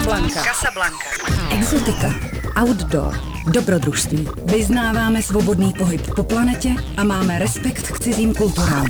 Casablanca. Exotika, outdoor, dobrodružství. Vyznáváme svobodný pohyb po planetě a máme respekt k cizím kulturám.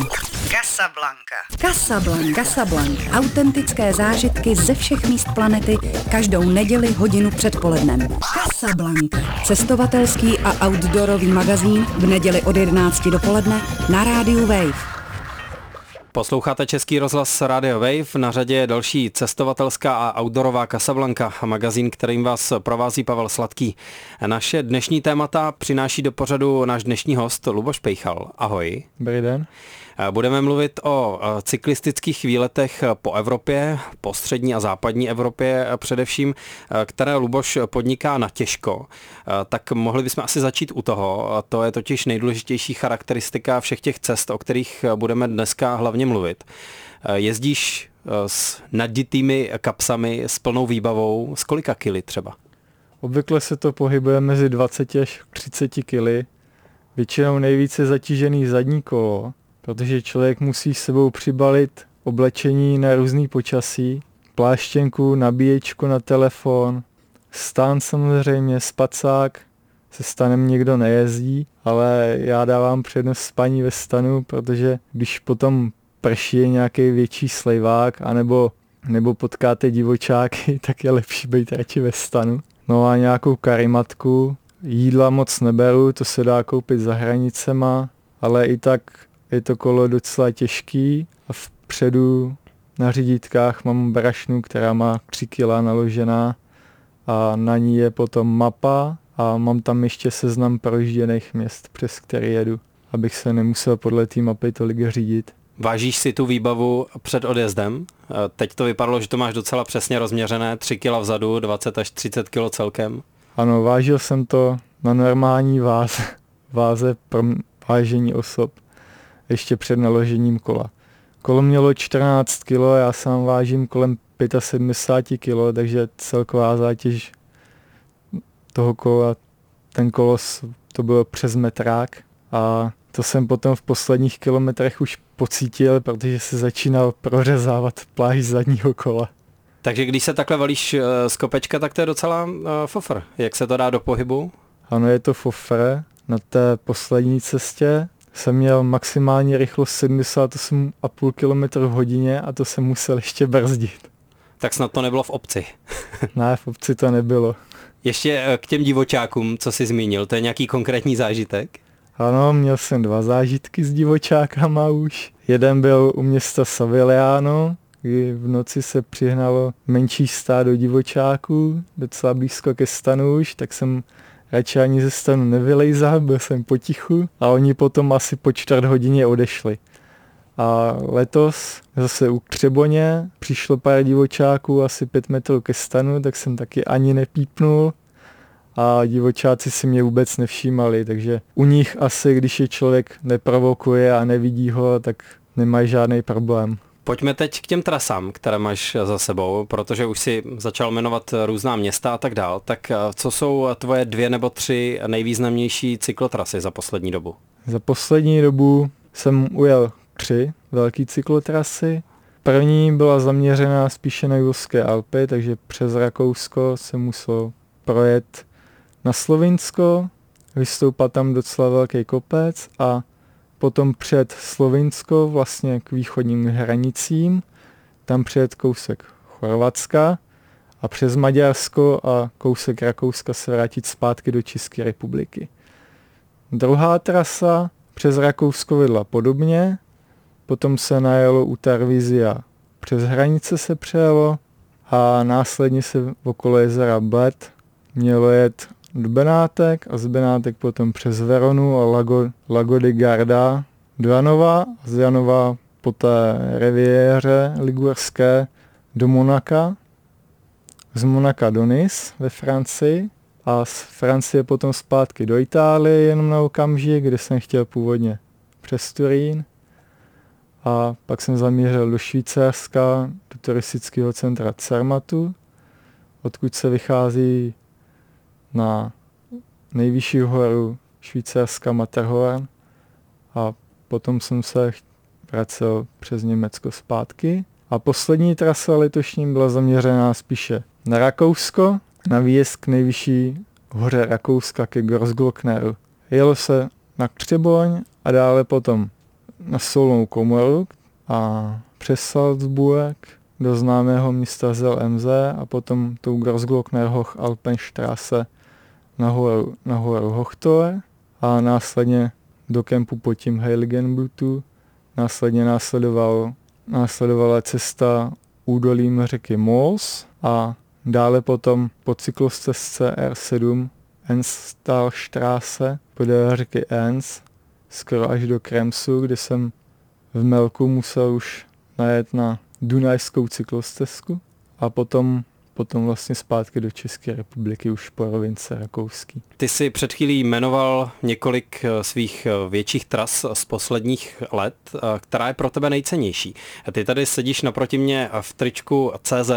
Casablanca. Autentické zážitky ze všech míst planety každou neděli hodinu před polednem. Casablanca. Cestovatelský a outdoorový magazín v neděli od 11 dopoledne na rádiu Wave. Posloucháte Český rozhlas Radio Wave, na řadě je další cestovatelská a outdoorová Casablanca, magazín, kterým vás provází Pavel Sladký. Naše dnešní témata přináší do pořadu náš dnešní host Luboš Pejchal. Ahoj. Dobrý den. Budeme mluvit o cyklistických výletech po Evropě, po střední a západní Evropě především, které Luboš podniká natěžko. Tak mohli bychom asi začít u toho. To je totiž nejdůležitější charakteristika všech těch cest, o kterých budeme dneska hlavně mluvit. Jezdíš s naditými kapsami, s plnou výbavou, s kolika kily třeba? Obvykle se to pohybuje mezi 20 až 30 kily. Většinou nejvíce zatížený zadní kolo, protože člověk musí s sebou přibalit oblečení na různý počasí, pláštěnku, nabíječku na telefon, stan samozřejmě, spacák, se stanem nikdo nejezdí, ale já dávám přednost spaní ve stanu, protože když potom prší nějaký větší slejvák, nebo potkáte divočáky, tak je lepší být radši ve stanu. No a nějakou karimatku, jídla moc neberu, to se dá koupit za hranicema, ale i tak je to kolo docela těžký a vpředu na řídítkách mám brašnu, která má 3 kg naložená a na ní je potom mapa a mám tam ještě seznam projížděných měst, přes který jedu, abych se nemusel podle té mapy tolik řídit. Vážíš si tu výbavu před odjezdem? Teď to vypadalo, že to máš docela přesně rozměřené, 3 kg vzadu, 20 až 30 kg celkem. Ano, vážil jsem to na normální váze pro vážení osob ještě před naložením kola. Kolo mělo 14 kg, já sám vážím kolem 75 kg, takže celková zátěž toho kola, ten kolos, to bylo přes metrák a to jsem potom v posledních kilometrech už pocítil, protože se začínal prořezávat plášť zadního kola. Takže když se takhle valíš z kopečka, tak to je docela fofr. Jak se to dá do pohybu? Ano, je to fofr. Na té poslední cestě jsem měl maximální rychlost 78,5 km v hodině a to jsem musel ještě brzdit. Tak snad to nebylo v obci. Ne, v obci to nebylo. Ještě k těm divočákům, co jsi zmínil, to je nějaký konkrétní zážitek? Ano, měl jsem 2 zážitky s divočákama už. Jeden byl u města Savigliano, kdy v noci se přihnalo menší stádo divočáků, docela blízko ke stanu už, tak jsem radši ani ze stanu nevylejzal, byl jsem potichu a oni potom asi po 4 hodině odešli. A letos zase u Křeboně přišlo pár divočáků asi 5 metrů ke stanu, tak jsem taky ani nepípnul a divočáci si mě vůbec nevšímali, takže u nich asi, když je člověk neprovokuje a nevidí ho, tak nemají žádný problém. Pojďme teď k těm trasám, které máš za sebou, protože už si začal jmenovat různá města a tak dál. Tak co jsou tvoje 2 nebo 3 nejvýznamnější cyklotrasy za poslední dobu? Za poslední dobu jsem ujel 3 velké cyklotrasy. První byla zaměřená spíše na Jurské Alpy, takže přes Rakousko jsem musel projet na Slovinsko, vystoupat tam docela velký kopec a potom před Slovinsko vlastně k východním hranicím, tam přijet kousek Chorvatska a přes Maďarsko a kousek Rakouska se vrátit zpátky do České republiky. Druhá trasa přes Rakousko vedla podobně, potom se najelo u Tarvisia, přes hranice se přejelo a následně se okolo jezera Bled mělo jet do Benátek a z Benátek potom přes Veronu a Lago di Garda do Janova a z Janova po té riviéře ligurské do Monaka, z Monaka do Nice ve Francii a z Francie potom zpátky do Itálie jenom na okamžik, kde jsem chtěl původně přes Turín a pak jsem zamířil do Švýcarska, do turistického centra Zermattu, odkud se vychází na nejvyšší horu Švýcarska Matterhorn a potom jsem se vracel přes Německo zpátky. A poslední trasa letošní byla zaměřená spíše na Rakousko, na výjezd k nejvyšší hoře Rakouska, ke Grossglockneru. Jelo se na Křeboň a dále potom na Solnou komoru a přes Salzburg do známého města Zellemse a potom tou Grossglockner Hoch Alpenstraße na horu Hochtor a následně do kempu pod tím Heiligenblutu. Následně následovala cesta údolím řeky Mols a dále potom po cyklostezce R7 Enstalstraße podél řeky Enns skoro až do Kremsu, kde jsem v Melku musel už najet na Dunajskou cyklostezku a potom vlastně zpátky do České republiky už po rovince rakouský. Ty jsi před chvílí jmenoval několik svých větších tras z posledních let, která je pro tebe nejcennější. Ty tady sedíš naproti mě v tričku CZ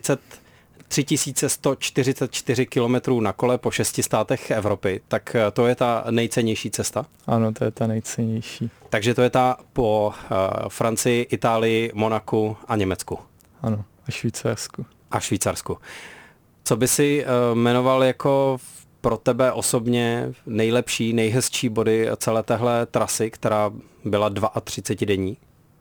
3144 km na kole po 6 státech Evropy, tak to je ta nejcennější cesta? Ano, to je ta nejcennější. Takže to je ta po Francii, Itálii, Monaku a Německu? Ano, a Švýcarsku. A Švýcarsku. Co by si jmenoval jako pro tebe osobně nejlepší, nejhezčí body celé téhle trasy, která byla 32 denní?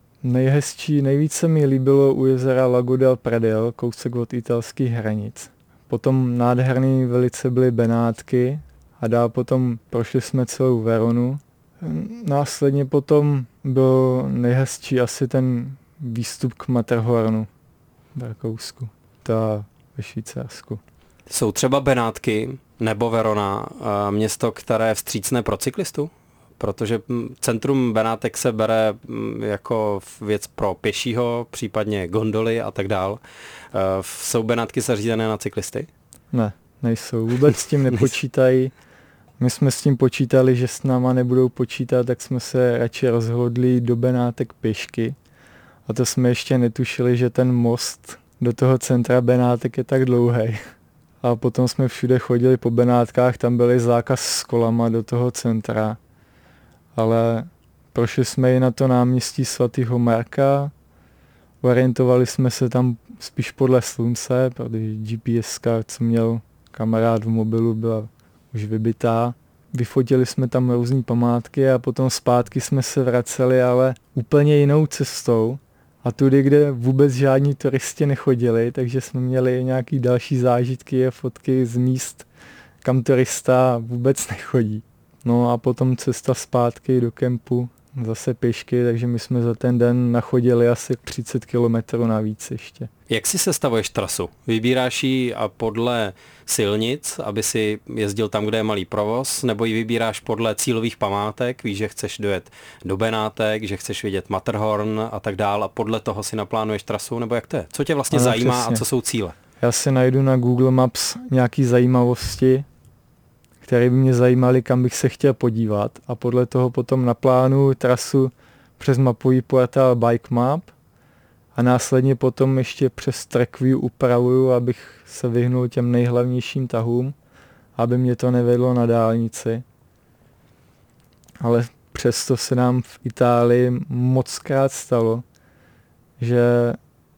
Nejvíce mi líbilo u jezera Lago del Pradel, kousek od italských hranic. Potom nádherný velice byly Benátky a dál potom prošli jsme celou Veronu. Následně potom byl nejhezčí asi ten výstup k Matterhornu v Rakousku, ta ve Švýcarsku. Jsou třeba Benátky nebo Verona město, které je vstřícné pro cyklistu? Protože centrum Benátek se bere jako věc pro pěšího, případně gondoly a tak dál. Jsou Benátky zařízené na cyklisty? Ne, nejsou. Vůbec s tím nepočítají. My jsme s tím počítali, že s náma nebudou počítat, tak jsme se radši rozhodli do Benátek pěšky. A to jsme ještě netušili, že ten most do toho centra Benátek je tak dlouhý. A potom jsme všude chodili po Benátkách, tam byly zákaz s kolama do toho centra. Ale prošli jsme i na to náměstí svatého Marka, orientovali jsme se tam spíš podle slunce, protože GPS-ka, co měl kamarád v mobilu, byla už vybitá. Vyfotili jsme tam různý památky a potom zpátky jsme se vraceli, ale úplně jinou cestou. A tudy, kde vůbec žádní turisti nechodili, takže jsme měli nějaký další zážitky a fotky z míst, kam turista vůbec nechodí. No a potom cesta zpátky do kempu, zase pěšky, takže my jsme za ten den nachodili asi 30 kilometrů navíc ještě. Jak si sestavuješ trasu? Vybíráš ji podle silnic, aby si jezdil tam, kde je malý provoz, nebo ji vybíráš podle cílových památek, víš, že chceš dojet do Benátek, že chceš vidět Matterhorn a tak dál a podle toho si naplánuješ trasu, nebo jak to je? Co tě vlastně zajímá přesně. A co jsou cíle? Já si najdu na Google Maps nějaký zajímavosti, které by mě zajímaly, kam bych se chtěl podívat a podle toho potom naplánuju trasu přes mapový portál Bike Map a následně potom ještě přes TrackView upravuju, abych se vyhnul těm nejhlavnějším tahům, aby mě to nevedlo na dálnici. Ale přesto se nám v Itálii mockrát stalo, že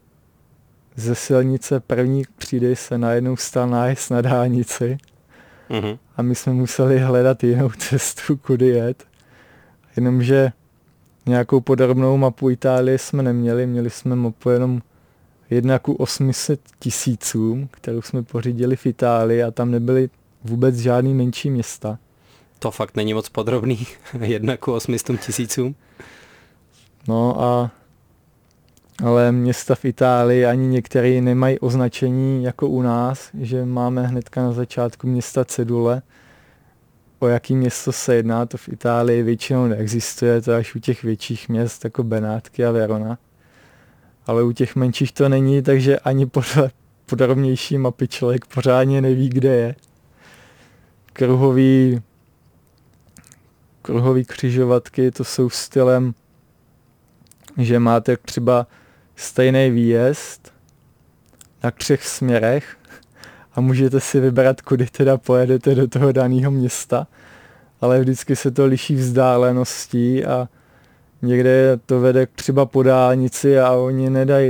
ze silnice první třídy se najednou stal nájezd na dálnici. A my jsme museli hledat jinou cestu, kudy jet. Jenomže nějakou podrobnou mapu Itálie jsme neměli, měli jsme mapu jenom 1:800 000, kterou jsme pořídili v Itálii a tam nebyly vůbec žádný menší města. To fakt není moc podrobný, 1:800 000. No ale města v Itálii ani některé nemají označení jako u nás, že máme hnedka na začátku města cedule, o jaký město se jedná, to v Itálii většinou neexistuje, to až u těch větších měst jako Benátky a Verona. Ale u těch menších to není, takže ani podle podrobnější mapy člověk pořádně neví, kde je. Kruhový křižovatky, to jsou stylem, že máte třeba stejný výjezd na 3 směrech a můžete si vybrat, kudy teda pojedete do toho daného města, ale vždycky se to liší vzdáleností a někde to vede třeba po dálnici a oni nedají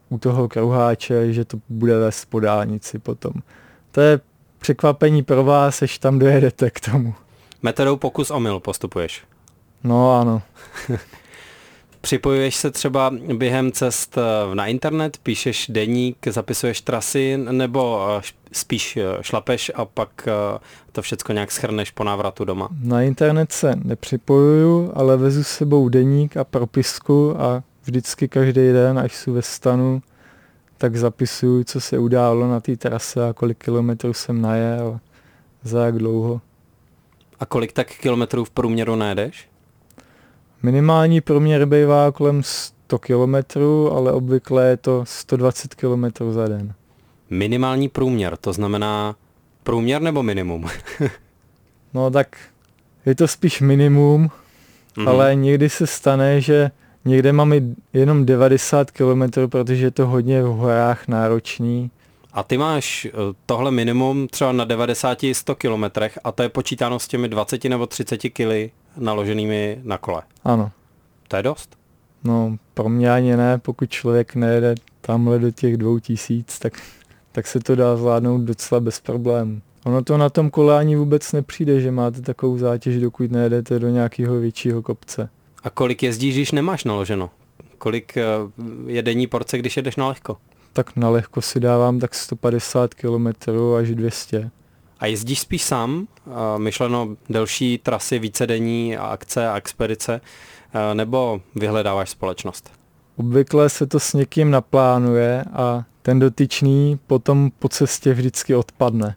u toho kruháče, že to bude vést po dálnici potom. To je překvapení pro vás, až tam dojedete k tomu. Metodou pokus omyl postupuješ. No ano. Připojuješ se třeba během cest na internet, píšeš deník, zapisuješ trasy, nebo spíš šlapeš a pak to všecko nějak shrneš po návratu doma? Na internet se nepřipojuju, ale vezu s sebou deník a propisku a vždycky každý den, až jsou ve stanu, tak zapisuju, co se událo na té trase a kolik kilometrů jsem najel, za jak dlouho. A kolik tak kilometrů v průměru najedeš? Minimální průměr bývá kolem 100 kilometrů, ale obvykle je to 120 kilometrů za den. Minimální průměr, to znamená průměr nebo minimum? No tak je to spíš minimum, ale někdy se stane, že někde mám jenom 90 kilometrů, protože je to hodně v horách náročný. A ty máš tohle minimum třeba na 90-100 kilometrech a to je počítáno s těmi 20 nebo 30 kily naloženými na kole. Ano. To je dost? No pro mě ani ne, pokud člověk nejede tamhle do těch 2000, tak se to dá zvládnout docela bez problémů. Ono to na tom kole ani vůbec nepřijde, že máte takovou zátěž, dokud nejedete do nějakého většího kopce. A kolik jezdíš, když nemáš naloženo? Kolik je denní porce, když jedeš na lehko? Tak na lehko si dávám tak 150 km až 200. A jezdíš spíš sám? Myšleno delší trasy, vícedenní akce a expedice? Nebo vyhledáváš společnost? Obvykle se to s někým naplánuje a ten dotyčný potom po cestě vždycky odpadne.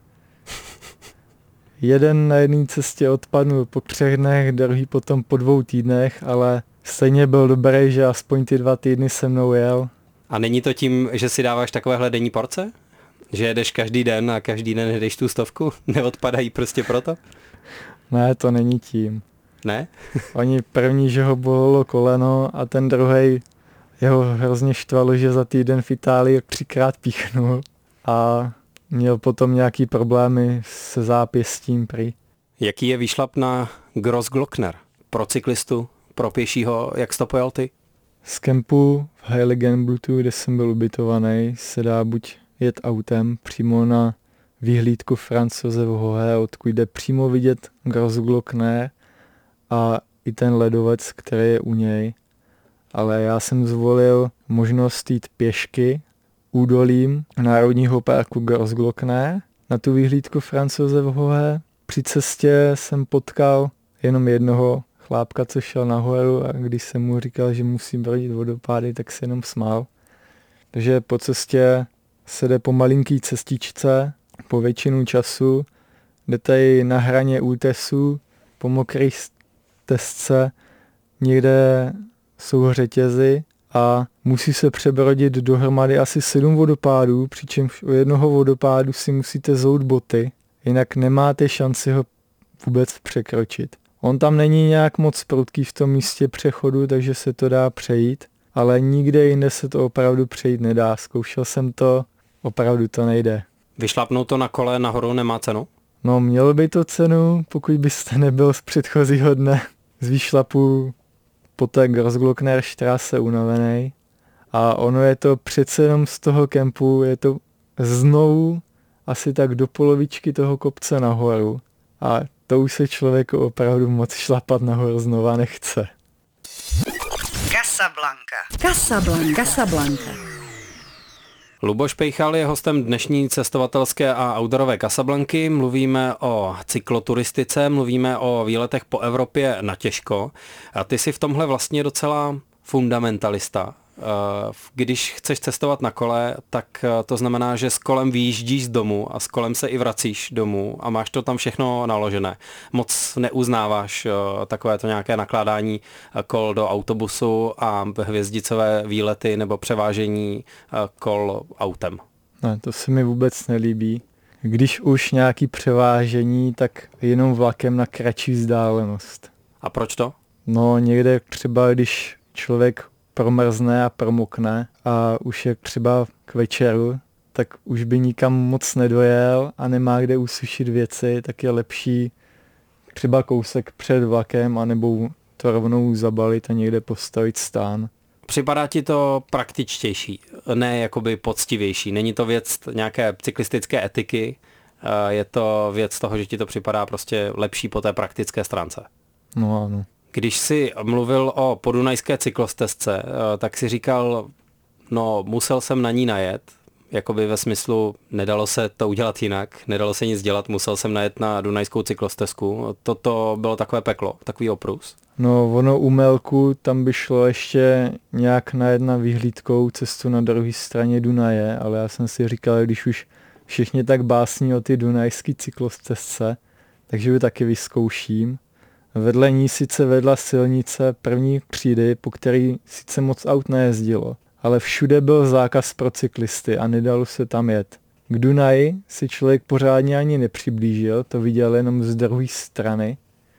Jeden na jedné cestě odpadnul po 3 dnech, druhý potom po 2 týdnech, ale stejně byl dobrý, že aspoň ty 2 týdny se mnou jel. A není to tím, že si dáváš takovéhle denní porce? Že jedeš každý den a každý den jedeš tu 100? Neodpadají prostě proto? Ne, to není tím. Ne? Oni první, že ho bolelo koleno a ten druhej jeho hrozně štvalo, že za týden v Itálii 3krát píchnul a měl potom nějaký problémy se zápěstím prý. Jaký je výšlap na Grossglockner? Pro cyklistu, pro pěšího, jak jsi to pojal ty? Z kempu v Heiligenblutu, kde jsem byl ubytovaný, se dá buď jet autem přímo na vyhlídku Franz Josef Hohe, odkud jde přímo vidět Grossglockner a i ten ledovec, který je u něj. Ale já jsem zvolil možnost jít pěšky údolím Národního parku Grossglockner na tu vyhlídku Franz Josef Hohe. Při cestě jsem potkal jenom jednoho chlápka, co šel nahoru a když jsem mu říkal, že musím brodit vodopády, tak se jenom smál. Takže po cestě se jde po malinký cestičce, po většinu času, jdete i na hraně útesu, po mokré stezce, někde jsou řetězy a musí se přebrodit dohromady asi 7 vodopádů, přičemž u jednoho vodopádu si musíte zout boty, jinak nemáte šanci ho vůbec překročit. On tam není nějak moc prudký v tom místě přechodu, takže se to dá přejít, ale nikde jinde se to opravdu přejít nedá. Zkoušel jsem to, opravdu to nejde. Vyšlapnout to na kole nahoru nemá cenu? No mělo by to cenu, pokud byste nebyl z předchozího dne z výšlapu po té Grossglockner Straße unavený. A ono je to přece jenom z toho kempu, je to znovu asi tak do polovičky toho kopce nahoru. A to už se člověku opravdu moc šlapat nahoru znova nechce. Casablanca. Luboš Pejchal je hostem dnešní cestovatelské a outdoorové Casablanky. Mluvíme o cykloturistice, mluvíme o výletech po Evropě na těžko. A ty jsi v tomhle vlastně docela fundamentalista. Když chceš cestovat na kole, tak to znamená, že s kolem vyjíždíš z domu a s kolem se i vracíš domů a máš to tam všechno naložené. Moc neuznáváš takovéto nějaké nakládání kol do autobusu a hvězdicové výlety nebo převážení kol autem. Ne, to se mi vůbec nelíbí. Když už nějaký převážení, tak jenom vlakem na kratší vzdálenost. A proč to? No někde třeba, když člověk promrzne a promokne a už je třeba k večeru, tak už by nikam moc nedojel a nemá kde usušit věci, tak je lepší třeba kousek před vlakem anebo to rovnou zabalit a někde postavit stán. připadá ti to praktičtější, ne jakoby poctivější. Není to věc nějaké cyklistické etiky, je to věc toho, že ti to připadá prostě lepší po té praktické stránce. No ano. Když jsi mluvil o podunajské cyklostezce, tak si říkal, no musel jsem na ní najet, jakoby ve smyslu nedalo se to udělat jinak, nedalo se nic dělat, musel jsem najet na dunajskou cyklostezku. Toto bylo takové peklo, takový oprus. No ono u Melku tam by šlo ještě nějak najet na vyhlídkou cestu na druhé straně Dunaje, ale já jsem si říkal, když už všichni tak básní o ty dunajské cyklostezce, takže ji taky vyzkouším. Vedle ní sice vedla silnice první třídy, po který sice moc aut nejezdilo, ale všude byl zákaz pro cyklisty a nedalo se tam jet. K Dunaji si člověk pořádně ani nepřiblížil, to viděl jenom z druhé strany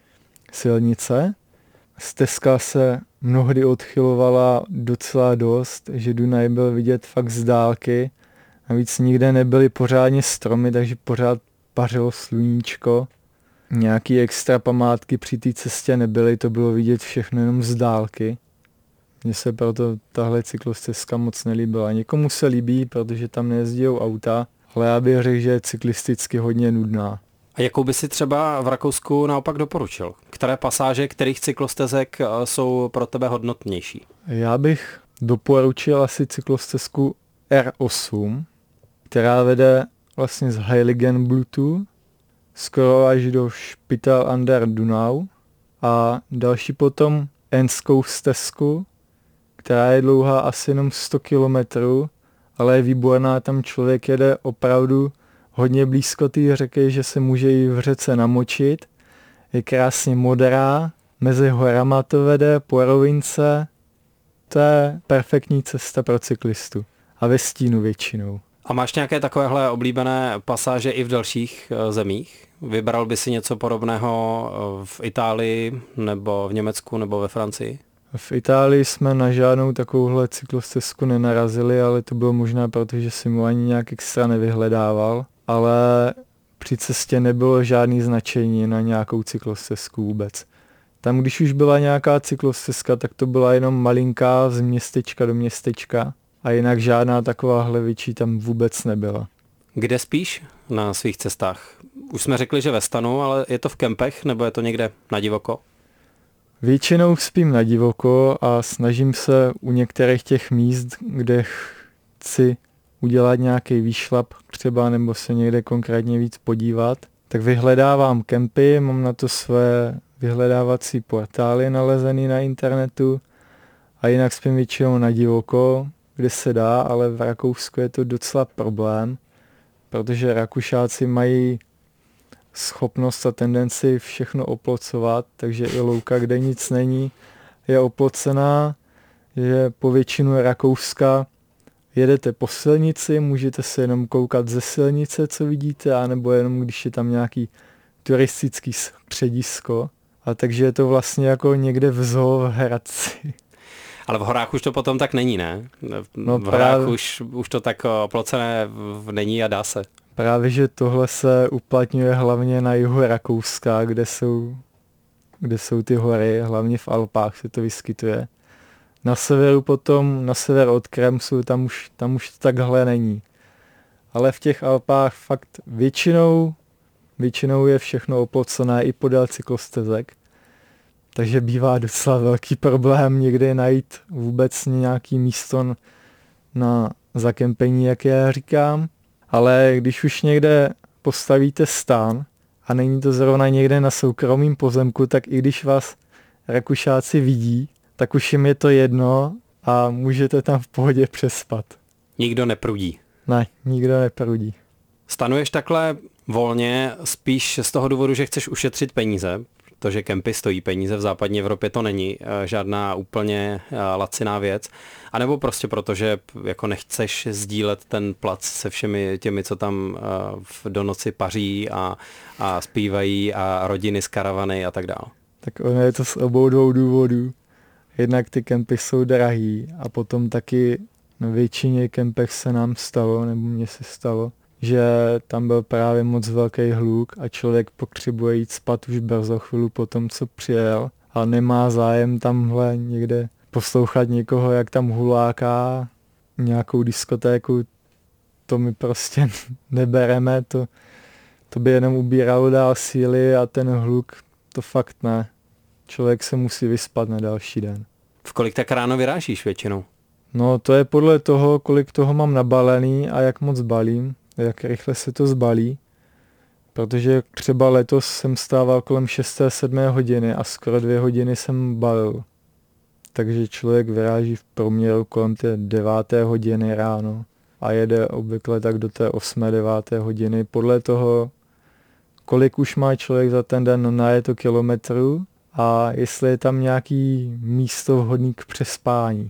silnice. Stezka se mnohdy odchylovala docela dost, že Dunaj byl vidět fakt z dálky. Navíc nikde nebyly pořádně stromy, takže pořád pařilo sluníčko. Nějaký extra památky při té cestě nebyly, to bylo vidět všechno jenom z dálky. Mně se proto tahle cyklostezka moc nelíbila. Někomu se líbí, protože tam nejezdí auta, ale já bych řekl, že je cyklisticky hodně nudná. A jakou by si třeba v Rakousku naopak doporučil? Které pasáže, kterých cyklostezek jsou pro tebe hodnotnější? Já bych doporučil asi cyklostezku R8, která vede vlastně z Heiligenblutu skoro až do Spital an der Donau a další potom Enskou stezku, která je dlouhá asi jenom 100 kilometrů, ale je výborná, tam člověk jede opravdu hodně blízko té řeky, že se může i v řece namočit. Je krásně modrá, mezi horama to vede, po rovince. To je perfektní cesta pro cyklistu. A ve stínu většinou. A máš nějaké takovéhle oblíbené pasáže i v dalších zemích? Vybral by si něco podobného v Itálii, nebo v Německu, nebo ve Francii? V Itálii jsme na žádnou takovouhle cyklostezku nenarazili, ale to bylo možná proto, že jsem mu ani nějak extra nevyhledával. Ale při cestě nebylo žádný značení na nějakou cyklostezku vůbec. Tam, když už byla nějaká cyklostezka, tak to byla jenom malinká z městečka do městečka a jinak žádná takováhle větší tam vůbec nebyla. Kde spíš na svých cestách? Už jsme řekli, že ve stanu, ale je to v kempech nebo je to někde na divoko? Většinou spím na divoko a snažím se u některých těch míst, kde chci udělat nějaký výšlap třeba nebo se někde konkrétně víc podívat, tak vyhledávám kempy, mám na to své vyhledávací portály nalezený na internetu a jinak spím většinou na divoko, kde se dá, ale v Rakousku je to docela problém, protože Rakušáci mají schopnost a tendenci všechno oplocovat, takže i louka, kde nic není, je oplocená, že po většinu Rakouska jedete po silnici, můžete se jenom koukat ze silnice, co vidíte, anebo jenom když je tam nějaký turistický středisko. A takže je to vlastně jako někde v zoo v Hradci. Ale v horách už to potom tak není, ne? No v horách už to tak oplocené není a dá se. Právě, že tohle se uplatňuje hlavně na jihu Rakouska, kde jsou ty hory, hlavně v Alpách se to vyskytuje. Na severu potom, na sever od Kremsu, tam už to takhle není. Ale v těch Alpách fakt většinou je všechno oplocené i podél cyklostezek. Takže bývá docela velký problém někde najít vůbec nějaký místo na zakempení, jak já říkám. Ale když už někde postavíte stán a není to zrovna někde na soukromém pozemku, tak i když vás Rakušáci vidí, tak už jim je to jedno a můžete tam v pohodě přespat. Nikdo neprudí. Ne, nikdo neprudí. Stanuješ takhle volně spíš z toho důvodu, že chceš ušetřit peníze, protože kempy stojí peníze, v západní Evropě to není žádná úplně laciná věc, anebo prostě proto, že jako nechceš sdílet ten plac se všemi těmi, co tam do noci paří a zpívají a rodiny z karavany a tak dále. Tak ono je to z obou dvou důvodů. Jednak ty kempy jsou drahý a potom taky na většině kempech se nám stalo, nebo mně se stalo, že tam byl právě moc velký hluk a člověk potřebuje jít spát už brzo chvíli po tom, co přijel a nemá zájem tamhle někde poslouchat někoho, jak tam huláká nějakou diskotéku, to my prostě nebereme, to by jenom ubíralo dál síly a ten hluk, to fakt ne. Člověk se musí vyspat na další den. V kolik tak ráno vyrážíš většinou? No to je podle toho, kolik toho mám nabalený a jak moc balím, jak rychle se to zbalí. Protože třeba letos jsem stával kolem 6-7 hodiny a skoro 2 hodiny jsem balil. Takže člověk vyráží v průměru kolem té 9. hodiny ráno a jede obvykle tak do té 8-9 hodiny podle toho, kolik už má člověk za ten den najeto kilometrů a jestli je tam nějaký místo vhodný k přespání.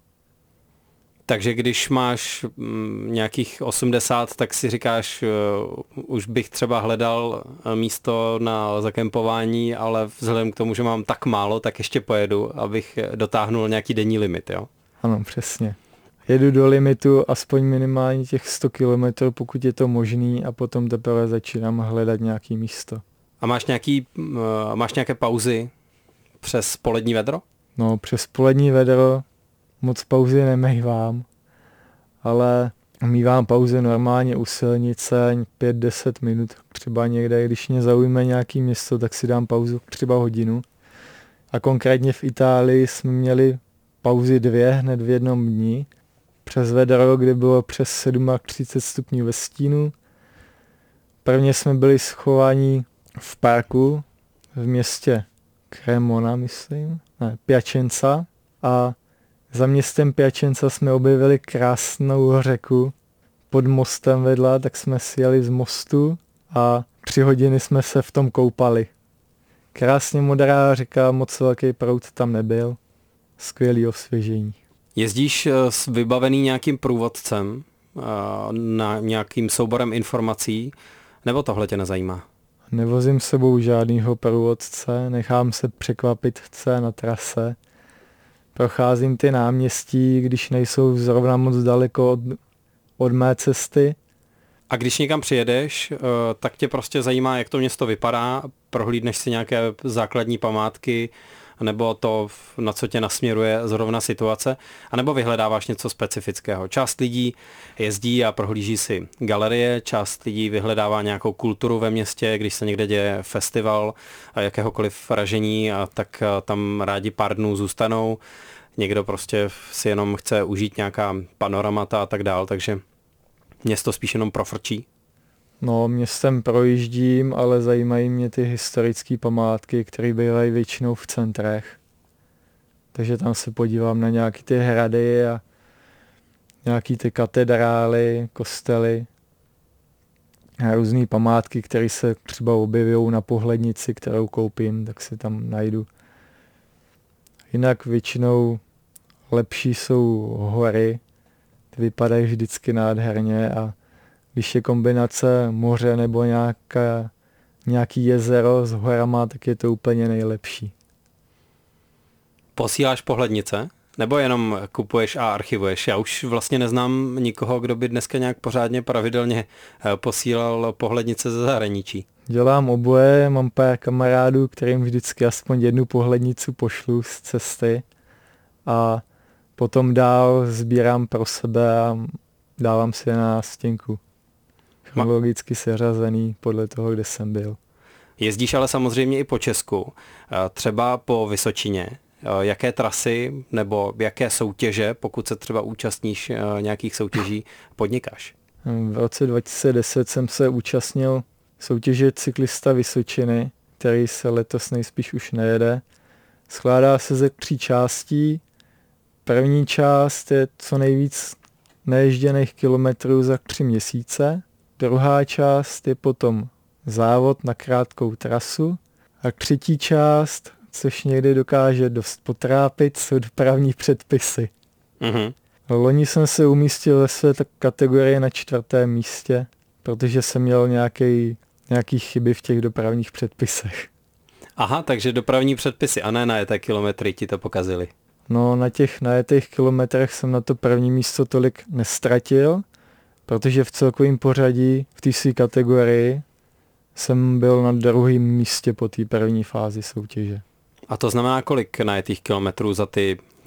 Takže když máš nějakých 80, tak si říkáš, už bych třeba hledal místo na zakempování, ale vzhledem k tomu, že mám tak málo, tak ještě pojedu, abych dotáhnul nějaký denní limit, jo? Ano, přesně. Jedu do limitu aspoň minimálně těch 100 km, pokud je to možný, a potom teprve začínám hledat nějaký místo. A máš nějaké pauzy přes polední vedro? No, přes polední vedro moc pauzy nemývám, ale mývám pauzy normálně u silnice 5-10 minut, třeba někde, když mě zaujme nějaký město, tak si dám pauzu třeba hodinu. A konkrétně v Itálii jsme měli pauzy 2 hned v jednom dni, přes vedro, kdy bylo přes 37 stupňů ve stínu. Prvně jsme byli schovaní v parku v městě Cremona, myslím, ne, Piacenza, a za městem Piacenza jsme objevili krásnou řeku pod mostem vedla, tak jsme si jeli z mostu a 3 hodiny jsme se v tom koupali. Krásně modrá řeka, moc velký proud tam nebyl. Skvělý osvěžení. Jezdíš vybavený nějakým průvodcem, na nějakým souborem informací, nebo tohle tě nezajímá? Nevozím s sebou žádnýho průvodce, nechám se překvapit na trase. Procházím ty náměstí, když nejsou zrovna moc daleko od mé cesty. A když někam přijedeš, tak tě prostě zajímá, jak to město vypadá, prohlídneš si nějaké základní památky, nebo to, na co tě nasměruje zrovna situace, anebo vyhledáváš něco specifického. Část lidí jezdí a prohlíží si galerie, část lidí vyhledává nějakou kulturu ve městě, když se někde děje festival jakéhokoliv ražení, a tak tam rádi pár dnů zůstanou. Někdo prostě si jenom chce užít nějaká panoramata a tak dál, takže město spíš jenom profrčí. No, městem projíždím, ale zajímají mě ty historické památky, které bývají většinou v centrech. Takže tam se podívám na nějaké ty hrady a nějaké ty katedrály, kostely a různé památky, které se třeba objevují na pohlednici, kterou koupím, tak si tam najdu. Jinak většinou lepší jsou hory, ty vypadají vždycky nádherně, a když je kombinace moře nebo nějaký jezero s horama, tak je to úplně nejlepší. Posíláš pohlednice? Nebo jenom kupuješ a archivuješ? Já už vlastně neznám nikoho, kdo by dneska nějak pořádně pravidelně posílal pohlednice ze zahraničí. Dělám oboje, mám pár kamarádů, kterým vždycky aspoň jednu pohlednici pošlu z cesty a potom dál sbírám pro sebe a dávám si je na nástěnku. Chronologicky seřazený podle toho, kde jsem byl. Jezdíš ale samozřejmě i po Česku, třeba po Vysočině. Jaké trasy nebo jaké soutěže, pokud se třeba účastníš nějakých soutěží, podnikáš? V roce 2010 jsem se účastnil soutěže Cyklista Vysočiny, který se letos nejspíš už nejede. Skládá se ze 3 částí. První část je co nejvíc neježděných kilometrů za 3 měsíce. Druhá část je potom závod na krátkou trasu. A třetí část, což někdy dokáže dost potrápit, jsou dopravní předpisy. Mm-hmm. Loni jsem se umístil ve své kategorii na 4. místě, protože jsem měl nějaký chyby v těch dopravních předpisech. Aha, takže dopravní předpisy a ne najeté kilometry ti to pokazily. No, na těch najetých kilometrech jsem na to první místo tolik nestratil, protože v celkovém pořadí v té své kategorii jsem byl na 2. místě po té první fázi soutěže. A to znamená kolik najetých kilometrů za ty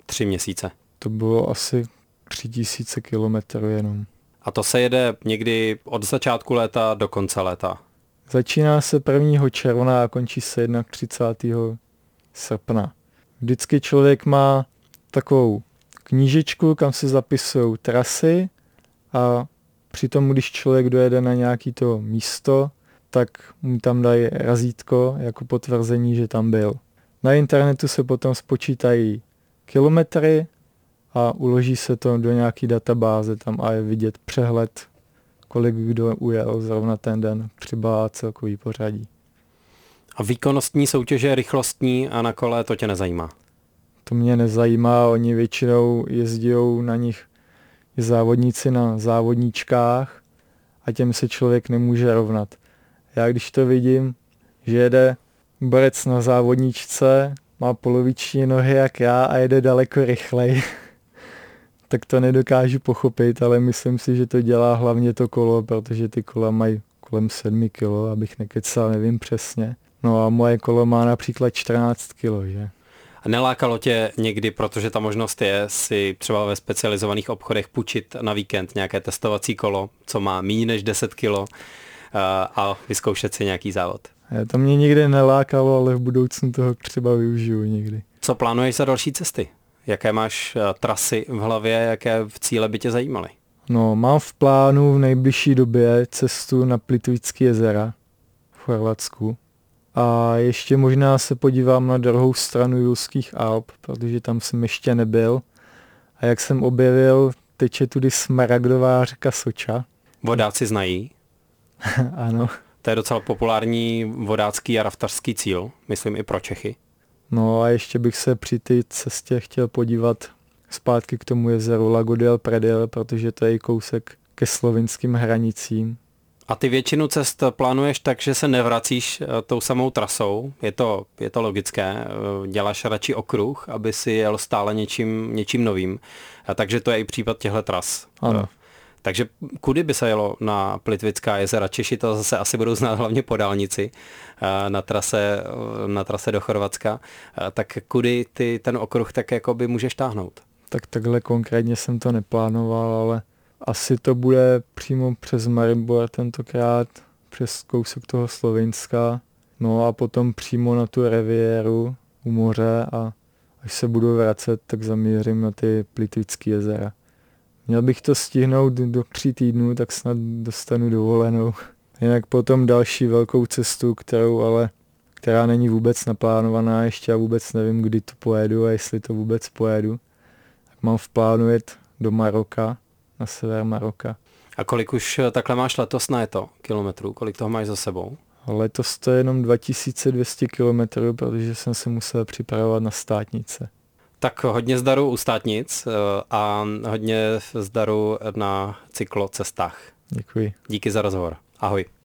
3 měsíce? To bylo asi 3000 kilometrů jenom. A to se jede někdy od začátku léta do konce léta? Začíná se 1. června a končí se 31. srpna. Vždycky člověk má takovou knížečku, kam se zapisují trasy a přitom, když člověk dojede na nějaké to místo, tak mu tam dají razítko jako potvrzení, že tam byl. Na internetu se potom spočítají kilometry a uloží se to do nějaké databáze tam a je vidět přehled, kolik kdo ujel zrovna ten den, třeba celkový pořadí. A výkonnostní soutěže, rychlostní a na kole to tě nezajímá? To mě nezajímá, oni většinou jezdí na nich závodníci na závodníčkách a těm se člověk nemůže rovnat. Já když to vidím, že jede borec na závodníčce, má poloviční nohy jak já a jede daleko rychleji, tak to nedokážu pochopit, ale myslím si, že to dělá hlavně to kolo, protože ty kola mají kolem 7 kilo, abych nekecal, nevím přesně. No a moje kolo má například 14 kilo, že? A nelákalo tě někdy, protože ta možnost je si třeba ve specializovaných obchodech půjčit na víkend nějaké testovací kolo, co má méně než 10 kilo a vyzkoušet si nějaký závod? To mě nikdy nelákalo, ale v budoucnu toho třeba využiju někdy. Co plánuješ za další cesty? Jaké máš trasy v hlavě, jaké cíle by tě zajímaly? No, mám v plánu v nejbližší době cestu na Plitvické jezera v Chorvatsku. A ještě možná se podívám na druhou stranu Jurských Alp, protože tam jsem ještě nebyl. A jak jsem objevil, teče tudy smaragdová řeka Soča. Vodáci znají? Ano. To je docela populární vodácký a raftařský cíl, myslím i pro Čechy. No a ještě bych se při té cestě chtěl podívat zpátky k tomu jezeru Lago del Predel, protože to je i kousek ke slovinským hranicím. A ty většinu cest plánuješ tak, že se nevracíš tou samou trasou, je to logické, děláš radši okruh, aby si jel stále něčím novým, takže to je i případ těchto tras. Ano. Takže kudy by se jelo na Plitvická jezera? Češi to zase asi budou znát hlavně po dálnici na trase do Chorvatska. Tak kudy ty ten okruh tak jakoby můžeš táhnout? Tak takhle konkrétně jsem to neplánoval, ale asi to bude přímo přes Maribor tentokrát, přes kousek toho Slovinska, no a potom přímo na tu Riviéru u moře a až se budu vracet, tak zamířím na ty Plitvické jezera. Měl bych to stihnout do 3 týdnů, tak snad dostanu dovolenou. Jinak potom další velkou cestu, která není vůbec naplánovaná, ještě já vůbec nevím, kdy to pojedu a jestli to vůbec pojedu. Tak mám v plánu jet do Maroka, na sever Maroka. A kolik už takhle máš letos najeto kilometrů? Kolik toho máš za sebou? Letos to je jenom 2200 kilometrů, protože jsem se musel připravovat na státnice. Tak hodně zdaru u státnic a hodně zdaru na cyklocestách. Děkuji. Díky za rozhovor. Ahoj.